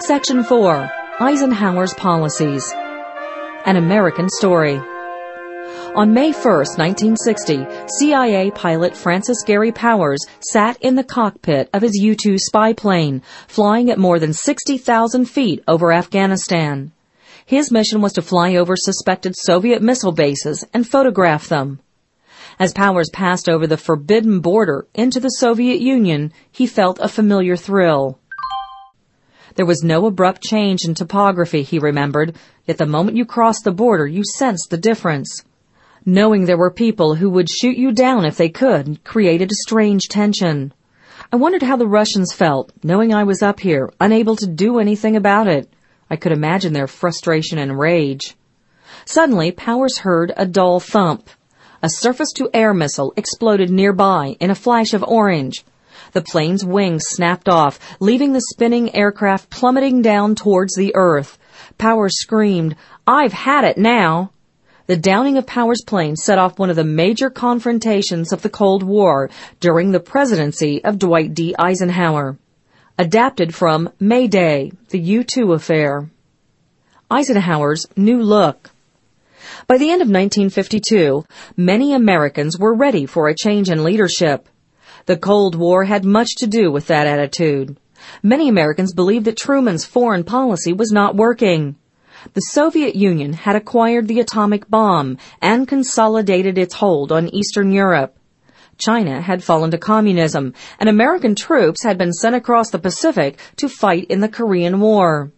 Section 4. Eisenhower's Policies. An American Story. On May 1, 1960, CIA pilot Francis Gary Powers sat in the cockpit of his U-2 spy plane, flying at more than 60,000 feet over Afghanistan. His mission was to fly over suspected Soviet missile bases and photograph them. As Powers passed over the forbidden border into the Soviet Union, he felt a familiar thrill. There was no abrupt change in topography, he remembered, yet the moment you crossed the border, you sensed the difference. Knowing there were people who would shoot you down if they could created a strange tension. I wondered how the Russians felt, knowing I was up here, unable to do anything about it. I could imagine their frustration and rage. Suddenly, Powers heard a dull thump. A surface-to-air missile exploded nearby in a flash of orange. The plane's wings snapped off, leaving the spinning aircraft plummeting down towards the earth. Powers screamed, "I've had it now!" The downing of Powers' plane set off one of the major confrontations of the Cold War during the presidency of Dwight D. Eisenhower. Adapted from Mayday, the U-2 affair. Eisenhower's new look. By the end of 1952, many Americans were ready for a change in leadership. The Cold War had much to do with that attitude. Many Americans believed that Truman's foreign policy was not working. The Soviet Union had acquired the atomic bomb and consolidated its hold on Eastern Europe. China had fallen to communism, and American troops had been sent across the Pacific to fight in the Korean War.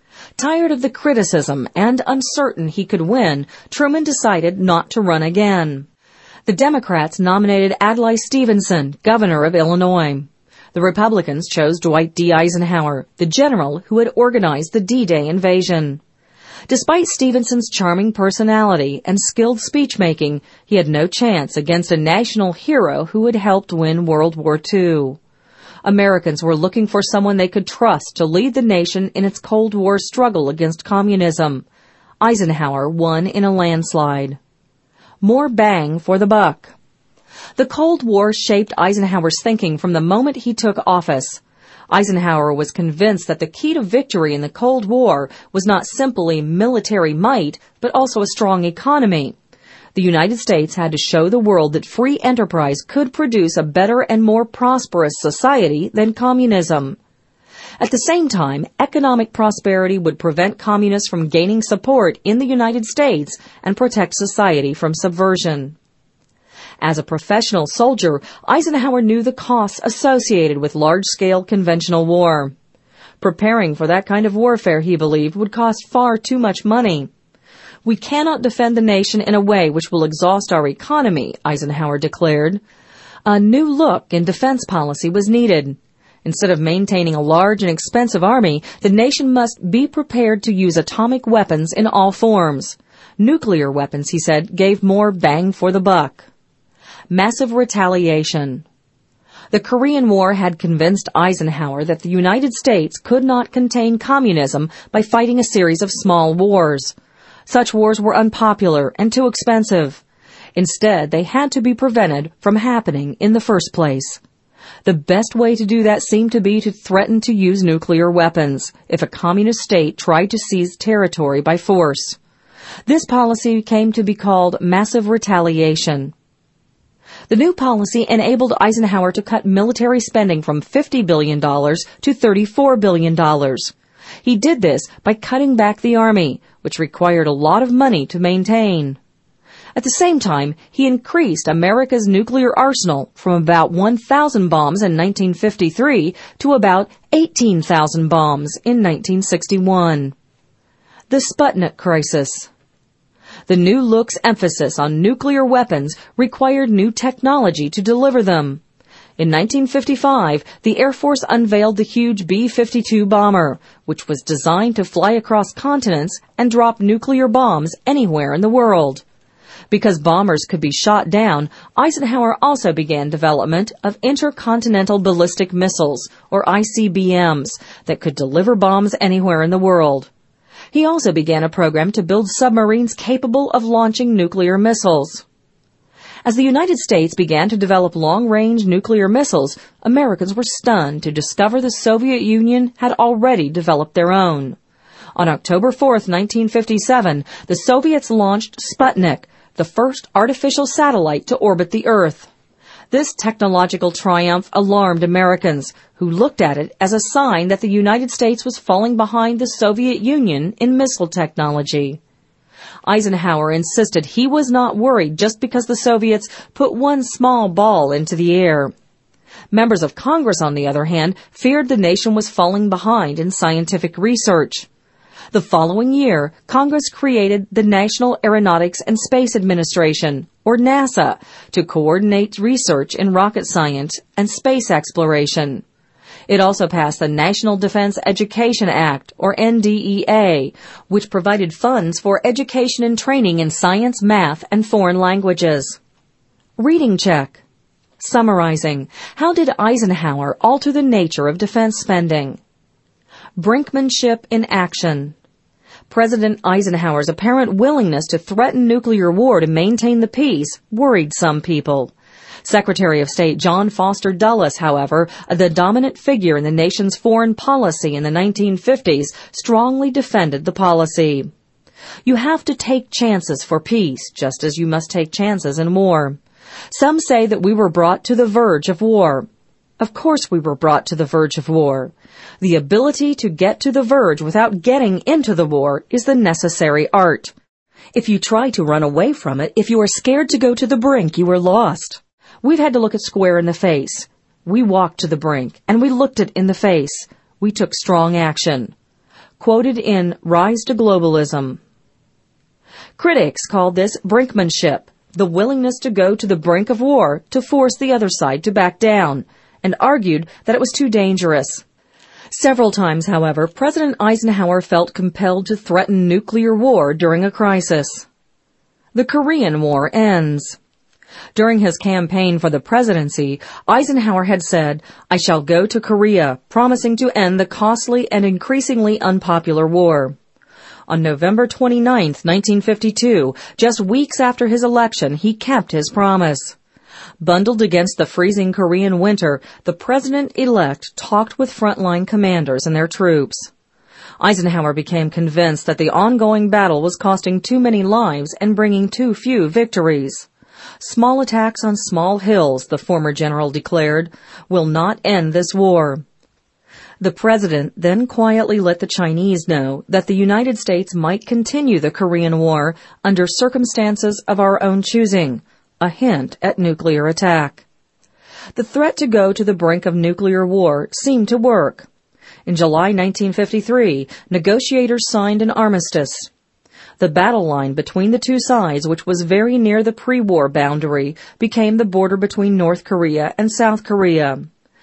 Tired of the criticism and uncertain he could win, Truman decided not to run again. The Democrats nominated Adlai Stevenson, governor of Illinois. The Republicans chose Dwight D. Eisenhower, the general who had organized the D-Day invasion. Despite Stevenson's charming personality and skilled speech-making, he had no chance against a national hero who had helped win World War II. Americans were looking for someone they could trust to lead the nation in its Cold War struggle against communism. Eisenhower won in a landslide. More bang for the buck. The Cold War shaped Eisenhower's thinking from the moment he took office. Eisenhower was convinced that the key to victory in the Cold War was not simply military might, but also a strong economy. The United States had to show the world that free enterprise could produce a better and more prosperous society than communism. At the same time, economic prosperity would prevent communists from gaining support in the United States and protect society from subversion. As a professional soldier, Eisenhower knew the costs associated with large-scale conventional war. Preparing for that kind of warfare, he believed, would cost far too much money. "We cannot defend the nation in a way which will exhaust our economy," Eisenhower declared. A new look in defense policy was needed. Instead of maintaining a large and expensive army, the nation must be prepared to use atomic weapons in all forms. Nuclear weapons, he said, gave more bang for the buck. Massive retaliation. The Korean War had convinced Eisenhower that the United States could not contain communism by fighting a series of small wars. Such wars were unpopular and too expensive. Instead, they had to be prevented from happening in the first place. The best way to do that seemed to be to threaten to use nuclear weapons if a communist state tried to seize territory by force. This policy came to be called massive retaliation. The new policy enabled Eisenhower to cut military spending from $50 billion to $34 billion. He did this by cutting back the army, which required a lot of money to maintain. At the same time, he increased America's nuclear arsenal from about 1,000 bombs in 1953 to about 18,000 bombs in 1961. The Sputnik crisis. The new look's emphasis on nuclear weapons required new technology to deliver them. In 1955, the Air Force unveiled the huge B-52 bomber, which was designed to fly across continents and drop nuclear bombs anywhere in the world. Because bombers could be shot down, Eisenhower also began development of intercontinental ballistic missiles, or ICBMs, that could deliver bombs anywhere in the world. He also began a program to build submarines capable of launching nuclear missiles. As the United States began to develop long-range nuclear missiles, Americans were stunned to discover the Soviet Union had already developed their own. On October 4, 1957, the Soviets launched Sputnik, the first artificial satellite to orbit the Earth. This technological triumph alarmed Americans, who looked at it as a sign that the United States was falling behind the Soviet Union in missile technology. Eisenhower insisted he was not worried just because the Soviets put one small ball into the air. Members of Congress, on the other hand, feared the nation was falling behind in scientific research. The following year, Congress created the National Aeronautics and Space Administration, or NASA, to coordinate research in rocket science and space exploration. It also passed the National Defense Education Act, or NDEA, which provided funds for education and training in science, math, and foreign languages. Reading check. Summarizing. How did Eisenhower alter the nature of defense spending? Brinkmanship in action. President Eisenhower's apparent willingness to threaten nuclear war to maintain the peace worried some people. Secretary of State John Foster Dulles, however, the dominant figure in the nation's foreign policy in the 1950s, strongly defended the policy. You have to take chances for peace, just as you must take chances in war. Some say that we were brought to the verge of war. Of course we were brought to the verge of war. The ability to get to the verge without getting into the war is the necessary art. If you try to run away from it, if you are scared to go to the brink, you are lost. We've had to look it square in the face. We walked to the brink, and we looked it in the face. We took strong action. Quoted in Rise to Globalism. Critics called this brinkmanship, the willingness to go to the brink of war to force the other side to back down, and argued that it was too dangerous. Several times, however, President Eisenhower felt compelled to threaten nuclear war during a crisis. The Korean War ends. During his campaign for the presidency, Eisenhower had said, "I shall go to Korea," promising to end the costly and increasingly unpopular war. On November 29, 1952, just weeks after his election, he kept his promise. Bundled against the freezing Korean winter, the president-elect talked with frontline commanders and their troops. Eisenhower became convinced that the ongoing battle was costing too many lives and bringing too few victories. Small attacks on small hills, the former general declared, will not end this war. The president then quietly let the Chinese know that the United States might continue the Korean War under circumstances of our own choosing, a hint at nuclear attack. The threat to go to the brink of nuclear war seemed to work. In July 1953, negotiators signed an armistice. The battle line between the two sides, which was very near the pre-war boundary, became the border between North Korea and South Korea.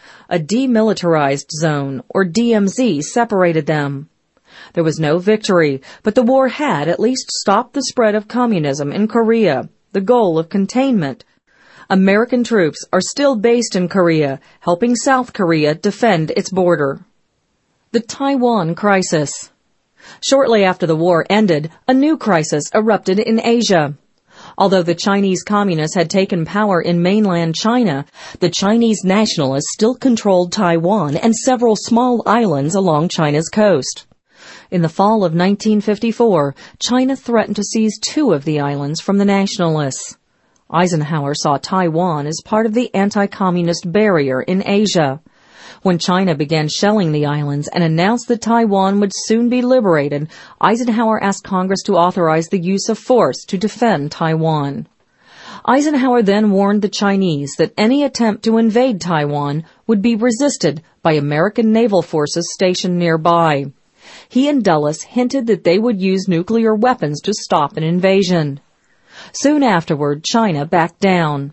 A demilitarized zone, or DMZ, separated them. There was no victory, but the war had at least stopped the spread of communism in Korea, the goal of containment. American troops are still based in Korea, helping South Korea defend its border. The Taiwan Crisis. Shortly after the war ended, a new crisis erupted in Asia. Although the Chinese communists had taken power in mainland China, the Chinese nationalists still controlled Taiwan and several small islands along China's coast. In the fall of 1954, China threatened to seize 2 of the islands from the nationalists. Eisenhower saw Taiwan as part of the anti-communist barrier in Asia. When China began shelling the islands and announced that Taiwan would soon be liberated, Eisenhower asked Congress to authorize the use of force to defend Taiwan. Eisenhower then warned the Chinese that any attempt to invade Taiwan would be resisted by American naval forces stationed nearby. He and Dulles hinted that they would use nuclear weapons to stop an invasion. Soon afterward, China backed down.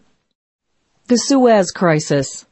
The Suez Crisis.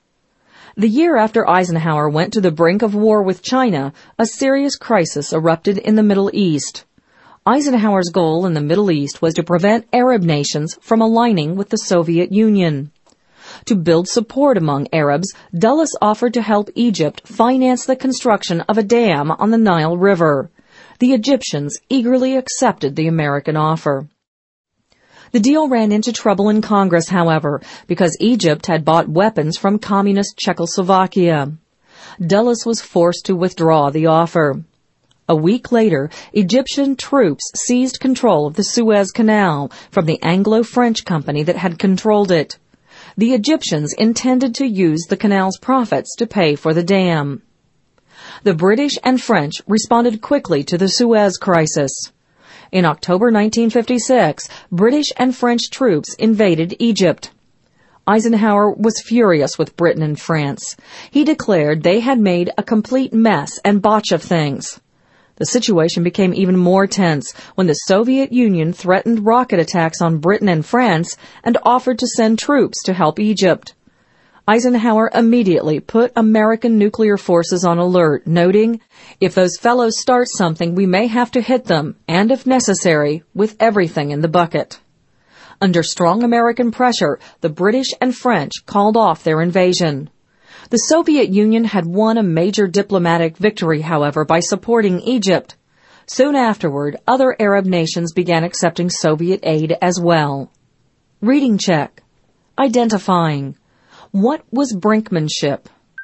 The year after Eisenhower went to the brink of war with China, a serious crisis erupted in the Middle East. Eisenhower's goal in the Middle East was to prevent Arab nations from aligning with the Soviet Union. To build support among Arabs, Dulles offered to help Egypt finance the construction of a dam on the Nile River. The Egyptians eagerly accepted the American offer. The deal ran into trouble in Congress, however, because Egypt had bought weapons from communist Czechoslovakia. Dulles was forced to withdraw the offer. A week later, Egyptian troops seized control of the Suez Canal from the Anglo-French company that had controlled it. The Egyptians intended to use the canal's profits to pay for the dam. The British and French responded quickly to the Suez crisis. In October 1956, British and French troops invaded Egypt. Eisenhower was furious with Britain and France. He declared they had made a complete mess and botch of things. The situation became even more tense when the Soviet Union threatened rocket attacks on Britain and France and offered to send troops to help Egypt. Eisenhower immediately put American nuclear forces on alert, noting, "If those fellows start something, we may have to hit them, and if necessary, with everything in the bucket." Under strong American pressure, the British and French called off their invasion. The Soviet Union had won a major diplomatic victory, however, by supporting Egypt. Soon afterward, other Arab nations began accepting Soviet aid as well. Reading check. Identifying. What was brinkmanship?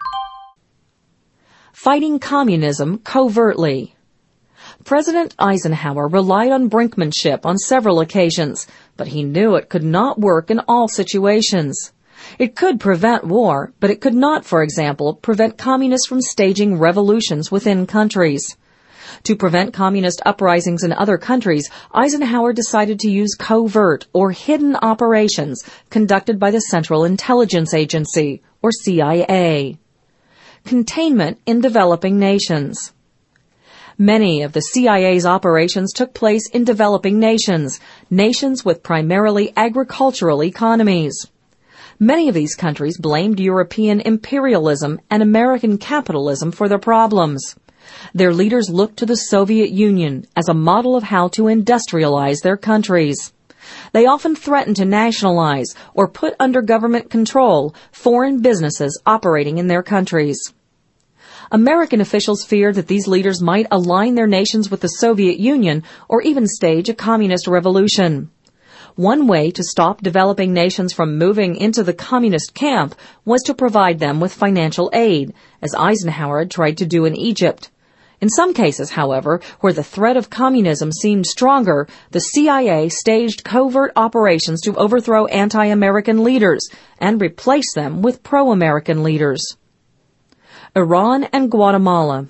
Fighting communism covertly. President Eisenhower relied on brinkmanship on several occasions, but he knew it could not work in all situations. It could prevent war, but it could not, for example, prevent communists from staging revolutions within countries. To prevent communist uprisings in other countries, Eisenhower decided to use covert or hidden operations conducted by the Central Intelligence Agency, or CIA. Containment in developing nations. Many of the CIA's operations took place in developing nations, nations with primarily agricultural economies. Many of these countries blamed European imperialism and American capitalism for their problems. Their leaders looked to the Soviet Union as a model of how to industrialize their countries. They often threatened to nationalize or put under government control foreign businesses operating in their countries. American officials feared that these leaders might align their nations with the Soviet Union or even stage a communist revolution. One way to stop developing nations from moving into the communist camp was to provide them with financial aid, as Eisenhower had tried to do in Egypt. In some cases, however, where the threat of communism seemed stronger, the CIA staged covert operations to overthrow anti-American leaders and replace them with pro-American leaders. Iran and Guatemala.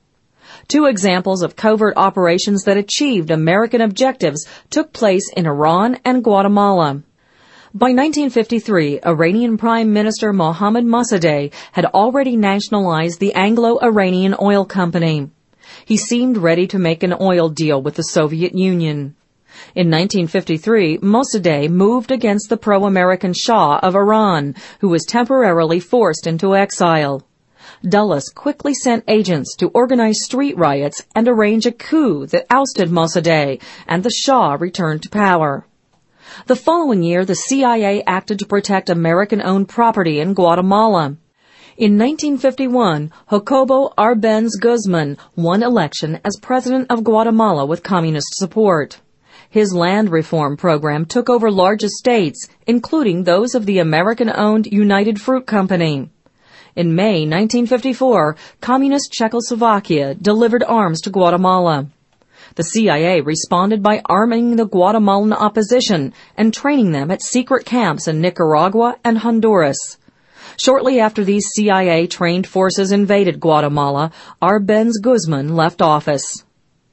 Two examples of covert operations that achieved American objectives took place in Iran and Guatemala. By 1953, Iranian Prime Minister Mohammad Mossadegh had already nationalized the Anglo-Iranian Oil Company. He seemed ready to make an oil deal with the Soviet Union. In 1953, Mossadegh moved against the pro-American Shah of Iran, who was temporarily forced into exile. Dulles quickly sent agents to organize street riots and arrange a coup that ousted Mossadegh, and the Shah returned to power. The following year, the CIA acted to protect American-owned property in Guatemala. In 1951, Jacobo Arbenz Guzman won election as president of Guatemala with communist support. His land reform program took over large estates, including those of the American-owned United Fruit Company. In May 1954, Communist Czechoslovakia delivered arms to Guatemala. The CIA responded by arming the Guatemalan opposition and training them at secret camps in Nicaragua and Honduras. Shortly after these CIA-trained forces invaded Guatemala, Arbenz Guzman left office.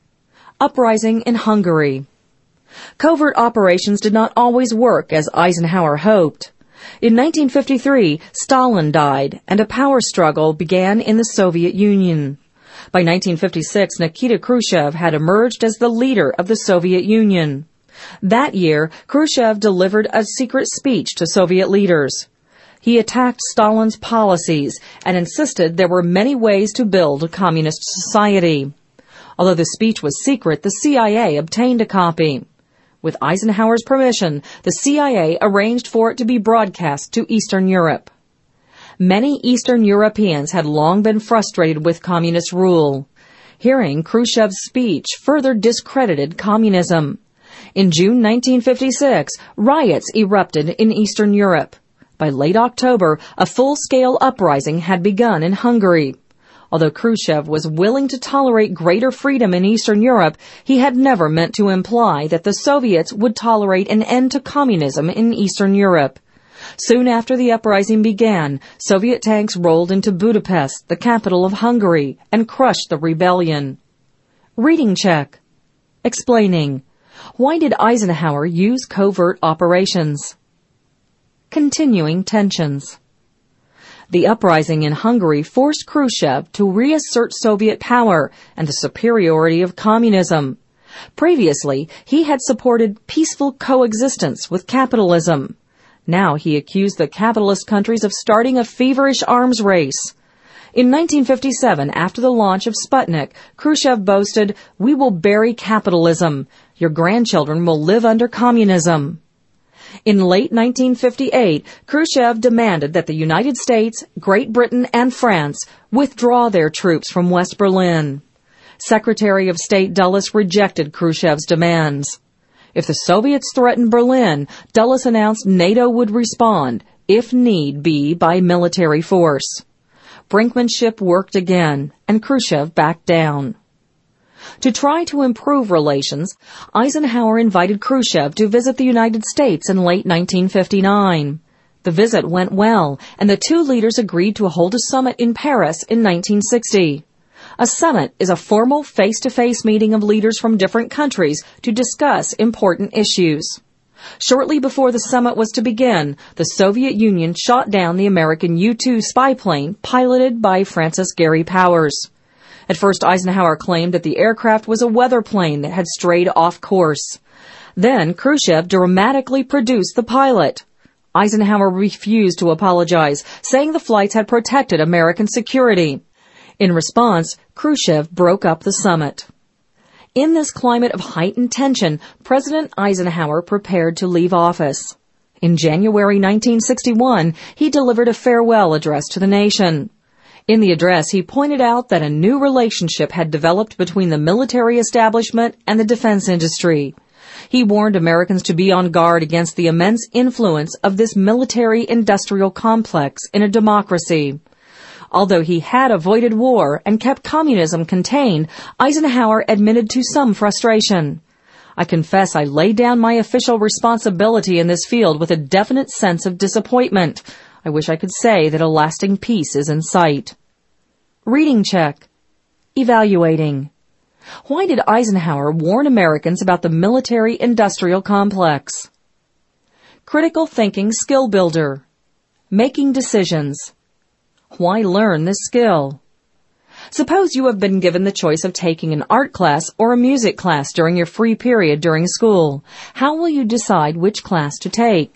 Uprising in Hungary. Covert operations did not always work as Eisenhower hoped. In 1953, Stalin died, and a power struggle began in the Soviet Union. By 1956, Nikita Khrushchev had emerged as the leader of the Soviet Union. That year, Khrushchev delivered a secret speech to Soviet leaders. He attacked Stalin's policies and insisted there were many ways to build a communist society. Although the speech was secret, the CIA obtained a copy. With Eisenhower's permission, the CIA arranged for it to be broadcast to Eastern Europe. Many Eastern Europeans had long been frustrated with communist rule. Hearing Khrushchev's speech further discredited communism. In June 1956, riots erupted in Eastern Europe. By late October, a full-scale uprising had begun in Hungary. Although Khrushchev was willing to tolerate greater freedom in Eastern Europe, he had never meant to imply that the Soviets would tolerate an end to communism in Eastern Europe. Soon after the uprising began, Soviet tanks rolled into Budapest, the capital of Hungary, and crushed the rebellion. Reading check. Explaining. Why did Eisenhower use covert operations? Continuing tensions. The uprising in Hungary forced Khrushchev to reassert Soviet power and the superiority of communism. Previously, he had supported peaceful coexistence with capitalism. Now he accused the capitalist countries of starting a feverish arms race. In 1957, after the launch of Sputnik, Khrushchev boasted, "We will bury capitalism. Your grandchildren will live under communism." In late 1958, Khrushchev demanded that the United States, Great Britain, and France withdraw their troops from West Berlin. Secretary of State Dulles rejected Khrushchev's demands. If the Soviets threatened Berlin, Dulles announced NATO would respond, if need be, by military force. Brinkmanship worked again, and Khrushchev backed down. To try to improve relations, Eisenhower invited Khrushchev to visit the United States in late 1959. The visit went well, and the two leaders agreed to hold a summit in Paris in 1960. A summit is a formal face-to-face meeting of leaders from different countries to discuss important issues. Shortly before the summit was to begin, the Soviet Union shot down the American U-2 spy plane piloted by Francis Gary Powers. At first, Eisenhower claimed that the aircraft was a weather plane that had strayed off course. Then, Khrushchev dramatically produced the pilot. Eisenhower refused to apologize, saying the flights had protected American security. In response, Khrushchev broke up the summit. In this climate of heightened tension, President Eisenhower prepared to leave office. In January 1961, he delivered a farewell address to the nation. In the address, he pointed out that a new relationship had developed between the military establishment and the defense industry. He warned Americans to be on guard against the immense influence of this military-industrial complex in a democracy. Although he had avoided war and kept communism contained, Eisenhower admitted to some frustration. "I confess I laid down my official responsibility in this field with a definite sense of disappointment. I wish I could say that a lasting peace is in sight." Reading check. Evaluating. Why did Eisenhower warn Americans about the military-industrial complex? Critical thinking skill builder. Making decisions. Why learn this skill? Suppose you have been given the choice of taking an art class or a music class during your free period during school. How will you decide which class to take?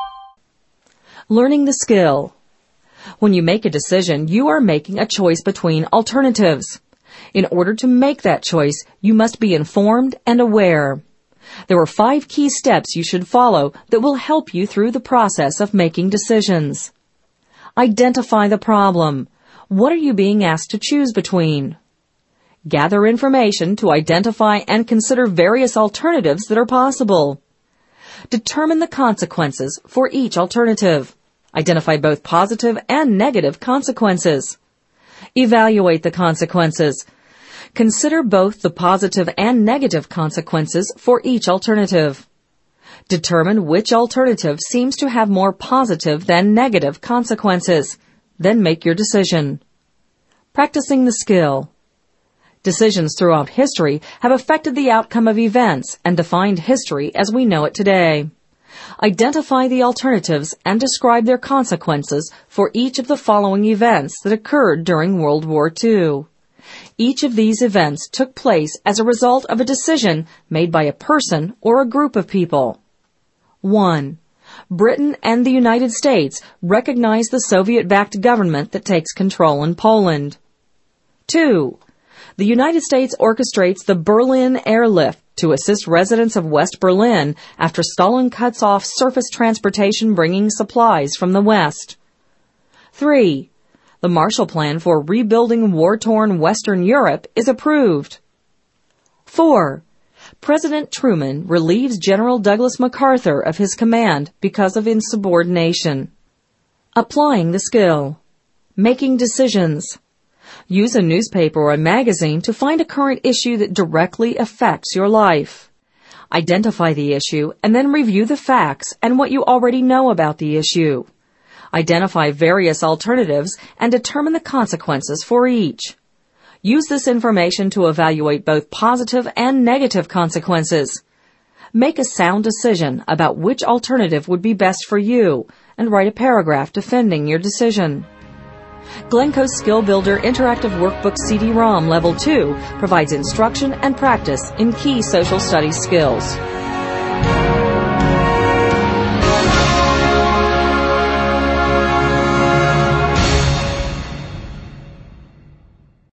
Learning the skill. When you make a decision, you are making a choice between alternatives. In order to make that choice, you must be informed and aware. There are 5 key steps you should follow that will help you through the process of making decisions. Identify the problem. What are you being asked to choose between? Gather information to identify and consider various alternatives that are possible. Determine the consequences for each alternative. Identify both positive and negative consequences. Evaluate the consequences. Consider both the positive and negative consequences for each alternative. Determine which alternative seems to have more positive than negative consequences. Then make your decision. Practicing the skill. Decisions throughout history have affected the outcome of events and defined history as we know it today. Identify the alternatives and describe their consequences for each of the following events that occurred during World War II. Each of these events took place as a result of a decision made by a person or a group of people. 1. Britain and the United States recognize the Soviet-backed government that takes control in Poland. 2. The United States orchestrates the Berlin airlift to assist residents of West Berlin after Stalin cuts off surface transportation bringing supplies from the West. 3. The Marshall Plan for rebuilding war-torn Western Europe is approved. 4. President Truman relieves General Douglas MacArthur of his command because of insubordination. Applying the skill. Making decisions. Use a newspaper or a magazine to find a current issue that directly affects your life. Identify the issue and then review the facts and what you already know about the issue. Identify various alternatives and determine the consequences for each. Use this information to evaluate both positive and negative consequences. Make a sound decision about which alternative would be best for you and write a paragraph defending your decision. Glencoe's Skill Builder Interactive Workbook CD-ROM Level 2 provides instruction and practice in key social studies skills.